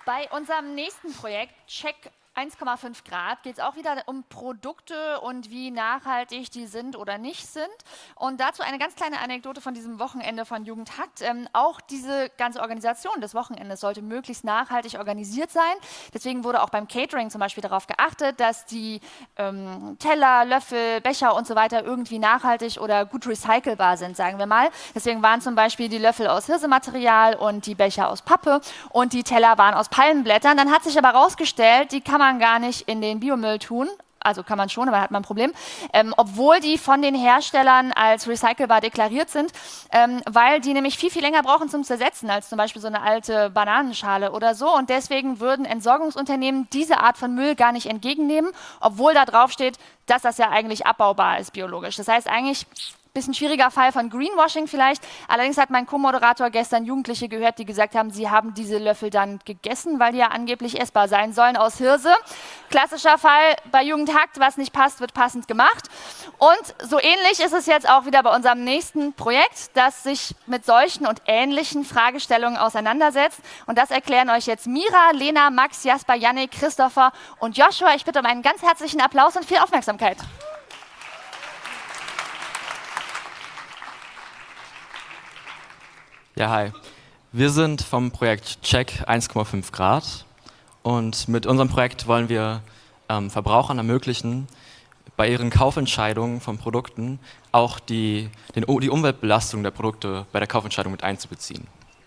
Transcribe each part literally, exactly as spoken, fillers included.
Bei unserem nächsten Projekt, Check eins Komma fünf Grad, geht es auch wieder um Produkte und wie nachhaltig die sind oder nicht sind. Und dazu eine ganz kleine Anekdote von diesem Wochenende von Jugendhakt. Ähm, auch diese ganze Organisation des Wochenendes sollte möglichst nachhaltig organisiert sein. Deswegen wurde auch beim Catering zum Beispiel darauf geachtet, dass die ähm, Teller, Löffel, Becher und so weiter irgendwie nachhaltig oder gut recycelbar sind, sagen wir mal. Deswegen waren zum Beispiel die Löffel aus Hirsematerial und die Becher aus Pappe und die Teller waren aus Palmenblättern. Dann hat sich aber herausgestellt, die kann man gar nicht in den Biomüll tun. Also kann man schon, aber da hat man ein Problem. Ähm, obwohl die von den Herstellern als recycelbar deklariert sind, ähm, weil die nämlich viel, viel länger brauchen zum Zersetzen als zum Beispiel so eine alte Bananenschale oder so. Und deswegen würden Entsorgungsunternehmen diese Art von Müll gar nicht entgegennehmen, obwohl da drauf steht, dass das ja eigentlich abbaubar ist biologisch. Das heißt eigentlich... Bisschen schwieriger Fall von Greenwashing vielleicht. Allerdings hat mein Co-Moderator gestern Jugendliche gehört, die gesagt haben, sie haben diese Löffel dann gegessen, weil die ja angeblich essbar sein sollen aus Hirse. Klassischer Fall bei Jugendhakt, was nicht passt, wird passend gemacht. Und so ähnlich ist es jetzt auch wieder bei unserem nächsten Projekt, das sich mit solchen und ähnlichen Fragestellungen auseinandersetzt. Und das erklären euch jetzt Mira, Lena, Max, Jasper, Yannick, Christopher und Joshua. Ich bitte um einen ganz herzlichen Applaus und viel Aufmerksamkeit. Ja, hi. Wir sind vom Projekt Check eins Komma fünf Grad und mit unserem Projekt wollen wir ähm, Verbrauchern ermöglichen, bei ihren Kaufentscheidungen von Produkten auch die, den, die Umweltbelastung der Produkte bei der Kaufentscheidung mit einzubeziehen.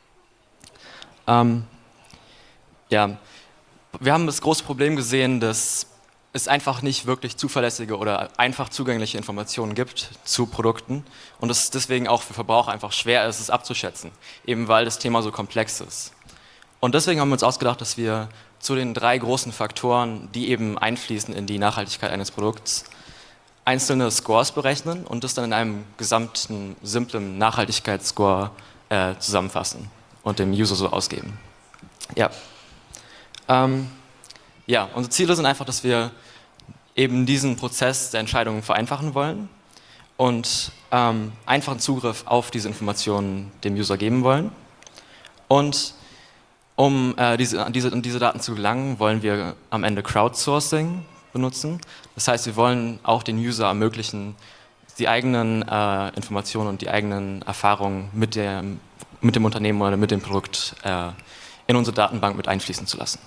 Ähm, ja, wir haben das große Problem gesehen, dass es einfach nicht wirklich zuverlässige oder einfach zugängliche Informationen gibt zu Produkten und es deswegen auch für Verbraucher einfach schwer ist, es abzuschätzen, eben weil das Thema so komplex ist. Und deswegen haben wir uns ausgedacht, dass wir zu den drei großen Faktoren, die eben einfließen in die Nachhaltigkeit eines Produkts, einzelne Scores berechnen und das dann in einem gesamten, simplen Nachhaltigkeitsscore äh, zusammenfassen und dem User so ausgeben. Ja. Ähm, Ja, unsere Ziele sind einfach, dass wir eben diesen Prozess der Entscheidungen vereinfachen wollen und ähm, einfachen Zugriff auf diese Informationen dem User geben wollen. Und um äh, diese, diese, an diese Daten zu gelangen, wollen wir am Ende Crowdsourcing benutzen. Das heißt, wir wollen auch den User ermöglichen, die eigenen äh, Informationen und die eigenen Erfahrungen mit, der, mit dem Unternehmen oder mit dem Produkt äh, in unsere Datenbank mit einfließen zu lassen.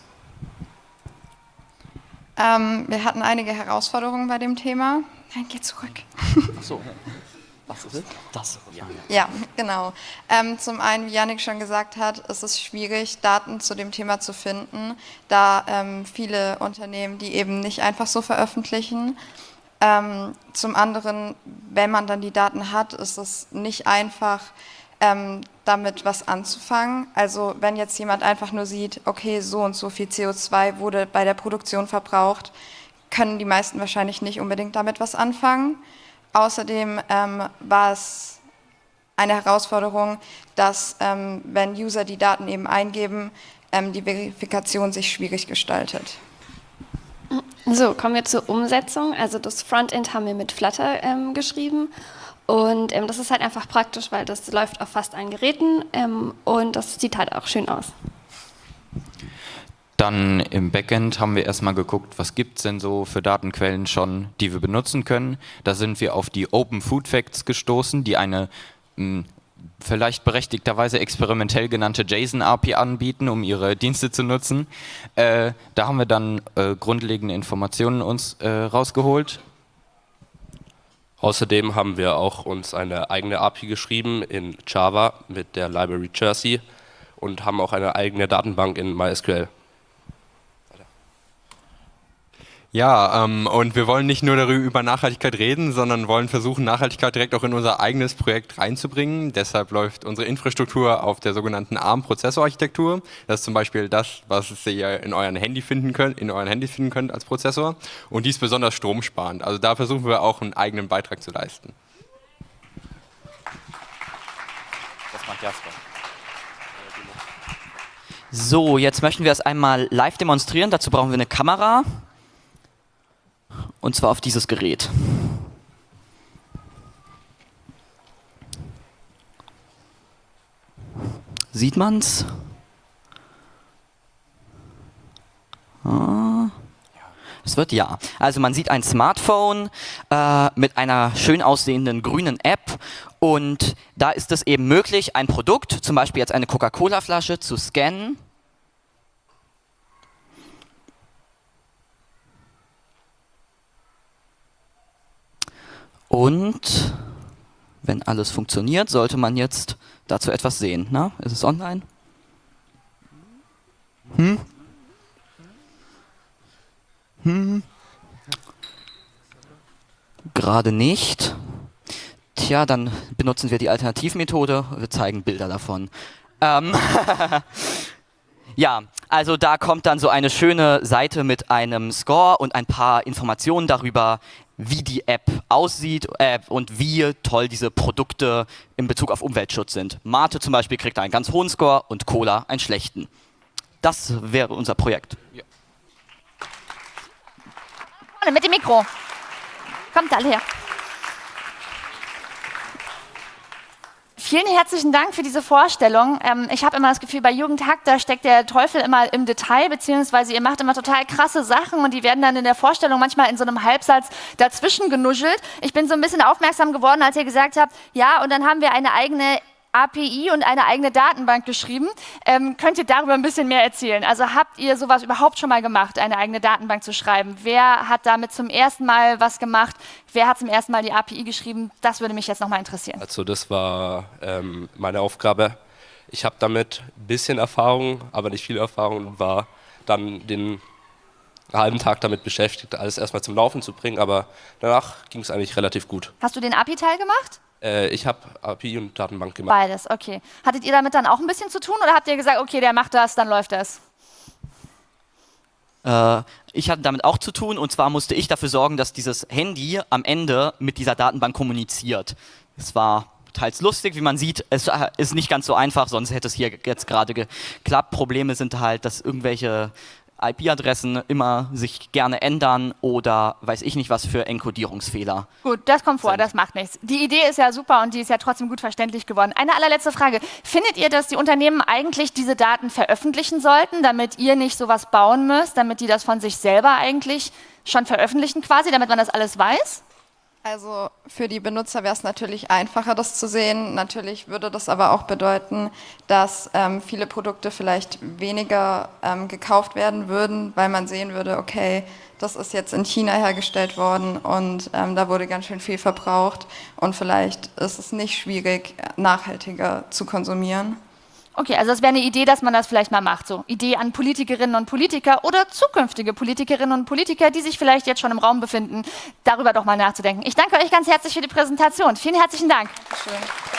Ähm, wir hatten einige Herausforderungen bei dem Thema. Nein, geh zurück. Ach so. Was ist es? Das. Ja, ja genau. Ähm, zum einen, wie Yannick schon gesagt hat, ist es schwierig, Daten zu dem Thema zu finden, da ähm, viele Unternehmen die eben nicht einfach so veröffentlichen. Ähm, zum anderen, wenn man dann die Daten hat, ist es nicht einfach, ähm, damit was anzufangen. Also wenn jetzt jemand einfach nur sieht, okay, so und so viel C O zwei wurde bei der Produktion verbraucht, können die meisten wahrscheinlich nicht unbedingt damit was anfangen. Außerdem ähm, war es eine Herausforderung, dass ähm, wenn User die Daten eben eingeben, ähm, die Verifikation sich schwierig gestaltet. So, kommen wir zur Umsetzung. Also das Frontend haben wir mit Flutter ähm, geschrieben. Und ähm, das ist halt einfach praktisch, weil das läuft auf fast allen Geräten ähm, und das sieht halt auch schön aus. Dann im Backend haben wir erstmal geguckt, was gibt es denn so für Datenquellen schon, die wir benutzen können. Da sind wir auf die Open Food Facts gestoßen, die eine mh, vielleicht berechtigterweise experimentell genannte JSON-A P I anbieten, um ihre Dienste zu nutzen. Äh, da haben wir dann äh, grundlegende Informationen uns äh, rausgeholt. Außerdem haben wir auch uns eine eigene A P I geschrieben in Java mit der Library Jersey und haben auch eine eigene Datenbank in MySQL. Ja, ähm, und wir wollen nicht nur darüber über Nachhaltigkeit reden, sondern wollen versuchen, Nachhaltigkeit direkt auch in unser eigenes Projekt reinzubringen. Deshalb läuft unsere Infrastruktur auf der sogenannten ARM-Prozessorarchitektur. Das ist zum Beispiel das, was ihr in euren Handy finden könnt, in euren Handys finden könnt als Prozessor. Und die ist besonders stromsparend. Also da versuchen wir auch einen eigenen Beitrag zu leisten. Das macht Jasper. So, jetzt möchten wir es einmal live demonstrieren. Dazu brauchen wir eine Kamera. Und zwar auf dieses Gerät. Sieht man's? was wird? Ja. Also man sieht ein Smartphone äh, mit einer schön aussehenden grünen App und da ist es eben möglich, ein Produkt, zum Beispiel jetzt eine Coca-Cola-Flasche, zu scannen. Und wenn alles funktioniert, sollte man jetzt dazu etwas sehen. Na, ist es online? Hm? Hm? Gerade nicht. Tja, dann benutzen wir die Alternativmethode. Wir zeigen Bilder davon. Ähm ja, also da kommt dann so eine schöne Seite mit einem Score und ein paar Informationen darüber, wie die App aussieht äh, und wie toll diese Produkte in Bezug auf Umweltschutz sind. Mate zum Beispiel kriegt einen ganz hohen Score und Cola einen schlechten. Das wäre unser Projekt. Ja. Mit dem Mikro. Kommt alle her. Vielen herzlichen Dank für diese Vorstellung. Ähm, ich habe immer das Gefühl, bei Jugendhack, da steckt der Teufel immer im Detail, beziehungsweise ihr macht immer total krasse Sachen und die werden dann in der Vorstellung manchmal in so einem Halbsatz dazwischen genuschelt. Ich bin so ein bisschen aufmerksam geworden, als ihr gesagt habt, ja, und dann haben wir eine eigene A P I und eine eigene Datenbank geschrieben. Ähm, könnt ihr darüber ein bisschen mehr erzählen? Also habt ihr sowas überhaupt schon mal gemacht, eine eigene Datenbank zu schreiben? Wer hat damit zum ersten Mal was gemacht? Wer hat zum ersten Mal die A P I geschrieben? Das würde mich jetzt nochmal interessieren. Also das war ähm, meine Aufgabe. Ich habe damit ein bisschen Erfahrung, aber nicht viel Erfahrung und war dann den halben Tag damit beschäftigt, alles erstmal zum Laufen zu bringen, aber danach ging es eigentlich relativ gut. Hast du den A P I-Teil gemacht? Äh, ich habe A P I und Datenbank gemacht. Beides, okay. Hattet ihr damit dann auch ein bisschen zu tun oder habt ihr gesagt, okay, der macht das, dann läuft das? Äh, ich hatte damit auch zu tun und zwar musste ich dafür sorgen, dass dieses Handy am Ende mit dieser Datenbank kommuniziert. Es war teils lustig, wie man sieht, es ist nicht ganz so einfach, sonst hätte es hier jetzt gerade geklappt. Probleme sind halt, dass irgendwelche I P-Adressen immer sich gerne ändern oder weiß ich nicht was für Enkodierungsfehler. Gut, das kommt vor, sind. das macht nichts. Die Idee ist ja super und die ist ja trotzdem gut verständlich geworden. Eine allerletzte Frage. Findet ihr, dass die Unternehmen eigentlich diese Daten veröffentlichen sollten, damit ihr nicht sowas bauen müsst, damit die das von sich selber eigentlich schon veröffentlichen quasi, damit man das alles weiß? Also für die Benutzer wäre es natürlich einfacher, das zu sehen. Natürlich würde das aber auch bedeuten, dass ähm, viele Produkte vielleicht weniger ähm, gekauft werden würden, weil man sehen würde, okay, das ist jetzt in China hergestellt worden und ähm, da wurde ganz schön viel verbraucht und vielleicht ist es nicht schwierig, nachhaltiger zu konsumieren. Okay, also das wäre eine Idee, dass man das vielleicht mal macht. So, Idee an Politikerinnen und Politiker oder zukünftige Politikerinnen und Politiker, die sich vielleicht jetzt schon im Raum befinden, darüber doch mal nachzudenken. Ich danke euch ganz herzlich für die Präsentation. Vielen herzlichen Dank. Schön.